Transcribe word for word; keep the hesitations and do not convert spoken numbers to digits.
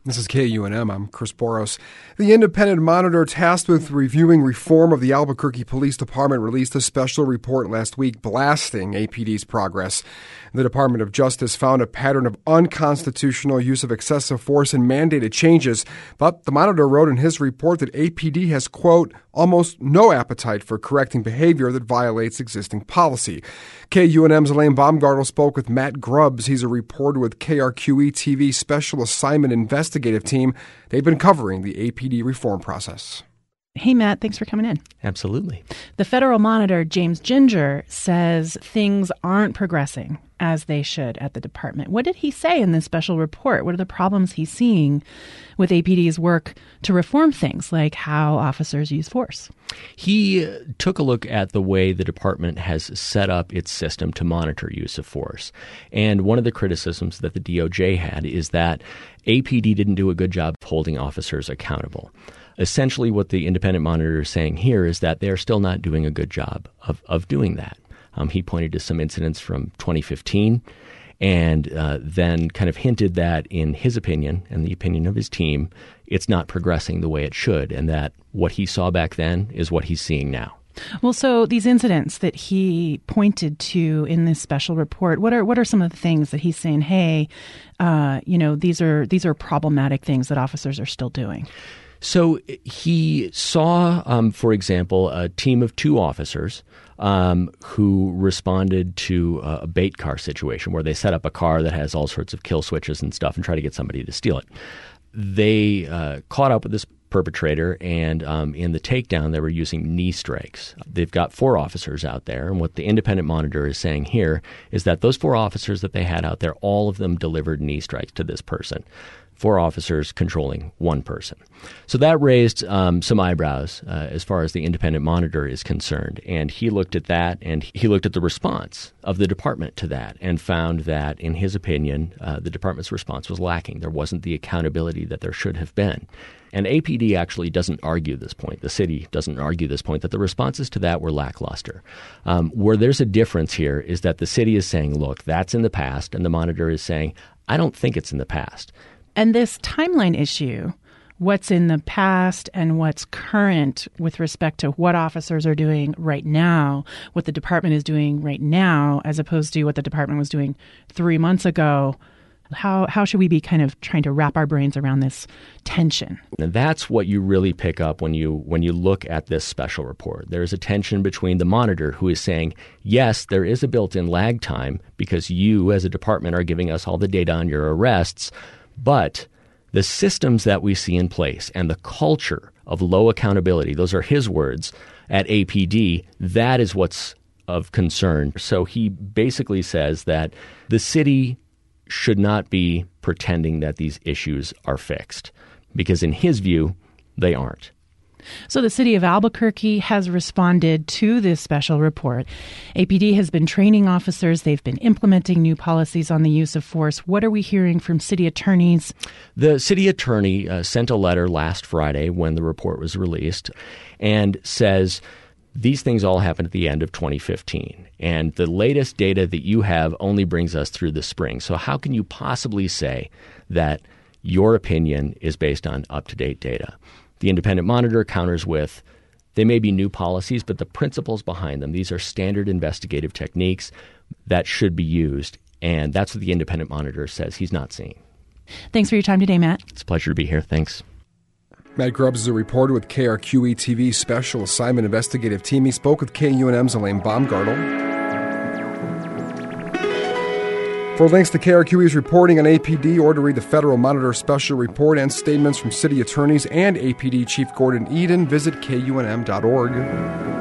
This is K U N M. I'm Chris Boros. The Independent Monitor, tasked with reviewing reform of the Albuquerque Police Department, released a special report last week blasting A P D's progress. The Department of Justice found a pattern of unconstitutional use of excessive force and mandated changes. But the Monitor wrote in his report that A P D has, quote, almost no appetite for correcting behavior that violates existing policy. K U N M's Elaine Baumgartel spoke with Matt Grubbs. He's a reporter with K R Q E T V Special Assignment Investigative Team. They've been covering the A P D reform process. Hey, Matt, thanks for coming in. Absolutely. The Federal Monitor, James Ginger, says things aren't progressing as they should at the department. What did he say in this special report? What are the problems he's seeing with A P D's work to reform things like how officers use force? He took a look at the way the department has set up its system to monitor use of force. And one of the criticisms that the D O J had is that A P D didn't do a good job of holding officers accountable. Essentially, what the Independent Monitor is saying here is that they're still not doing a good job of, of doing that. Um, he pointed to some incidents from twenty fifteen and uh, then kind of hinted that, in his opinion and the opinion of his team, it's not progressing the way it should, and that what he saw back then is what he's seeing now. Well, so these incidents that he pointed to in this special report, what are what are some of the things that he's saying, hey, uh, you know, these are these are problematic things that officers are still doing? So he saw, um, for example, a team of two officers um, who responded to a bait car situation where they set up a car that has all sorts of kill switches and stuff and try to get somebody to steal it. They uh, caught up with this perpetrator, and um, in the takedown, they were using knee strikes. They've got four officers out there, and what the Independent Monitor is saying here is that those four officers that they had out there, all of them delivered knee strikes to this person. Four officers controlling one person. So that raised um, some eyebrows uh, as far as the Independent Monitor is concerned. And he looked at that, and he looked at the response of the department to that and found that, in his opinion, uh, the department's response was lacking. There wasn't the accountability that there should have been. And A P D actually doesn't argue this point. The city doesn't argue this point, that the responses to that were lackluster. Um, where there's a difference here is that the city is saying, look, that's in the past, and the Monitor is saying, I don't think it's in the past. And this timeline issue, what's in the past and what's current with respect to what officers are doing right now, what the department is doing right now, as opposed to what the department was doing three months ago, how how should we be kind of trying to wrap our brains around this tension? And that's what you really pick up when you when you look at this special report. There's a tension between the Monitor, who is saying, yes, there is a built-in lag time because you as a department are giving us all the data on your arrests, but the systems that we see in place and the culture of low accountability, those are his words, at A P D, that is what's of concern. So he basically says that the city should not be pretending that these issues are fixed, because in his view, they aren't. So the city of Albuquerque has responded to this special report. A P D has been training officers. They've been implementing new policies on the use of force. What are we hearing from city attorneys? The city attorney uh, sent a letter last Friday when the report was released and says these things all happened at the end of twenty fifteen. And the latest data that you have only brings us through the spring. So how can you possibly say that your opinion is based on up-to-date data? The Independent Monitor counters with, they may be new policies, but the principles behind them, these are standard investigative techniques that should be used. And that's what the Independent Monitor says he's not seeing. Thanks for your time today, Matt. It's a pleasure to be here. Thanks. Matt Grubbs is a reporter with K R Q E T V Special Assignment Investigative Team. He spoke with K U N M's Elaine Baumgartel. For links to K R Q E's reporting on A P D or to read the Federal Monitor Special Report and statements from city attorneys and A P D Chief Gordon Eden, visit K U N M dot org.